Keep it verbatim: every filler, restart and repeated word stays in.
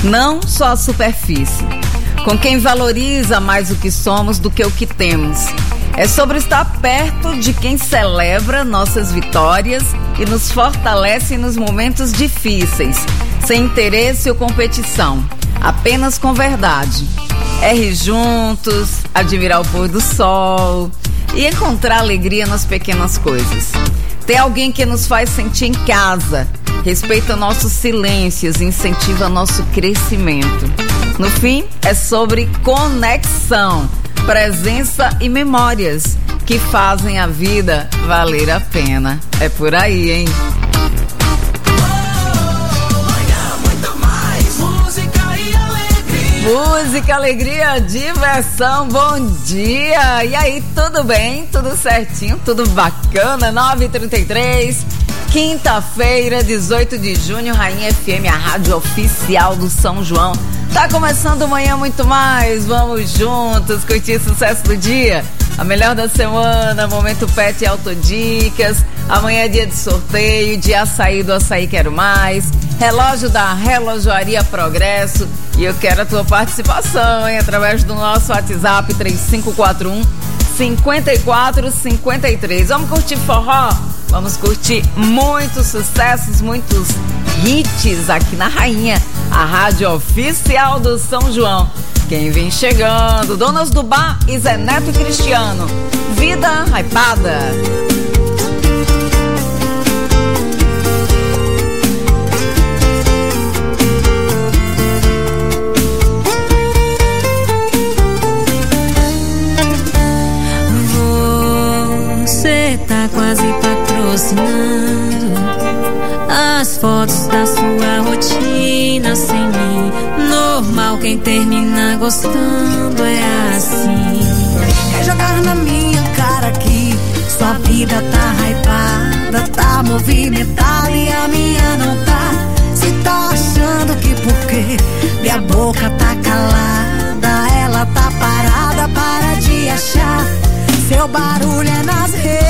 não só a superfície. Com quem valoriza mais o que somos do que o que temos. É sobre estar perto de quem celebra nossas vitórias e nos fortalece nos momentos difíceis, sem interesse ou competição, apenas com verdade. É rir juntos, admirar o pôr do sol e encontrar alegria nas pequenas coisas. Ter alguém que nos faz sentir em casa, respeita nossos silêncios e incentiva nosso crescimento. No fim, é sobre conexão, presença e memórias que fazem a vida valer a pena. É por aí, hein? Música, alegria, diversão, bom dia! E aí, tudo bem? Tudo certinho? Tudo bacana? nove e trinta e três, quinta-feira, dezoito de junho, Rainha F M, a rádio oficial do São João. Tá começando amanhã muito mais, vamos juntos curtir sucesso do dia. A melhor da semana, Momento Pet e Autodicas. Amanhã é dia de sorteio, de açaí do Açaí Quero Mais, relógio da Relojoaria Progresso. E eu quero a tua participação, hein? Através do nosso WhatsApp três cinco quatro um, cinco quatro cinco três. Vamos curtir forró? Vamos curtir muitos sucessos, muitos hits aqui na Rainha, a rádio oficial do São João. Quem vem chegando, donas do bar e Zé Neto e Cristiano. Vida hypada. Você tá quase patrocinando as fotos da sua rotina sem mim. Normal, quem termina gostando é assim. Quer jogar na minha cara que sua vida tá hypada, tá movimentada e a minha não tá. Se tá achando que porque minha boca tá calada, ela tá parada, para de achar. Seu barulho é nas redes,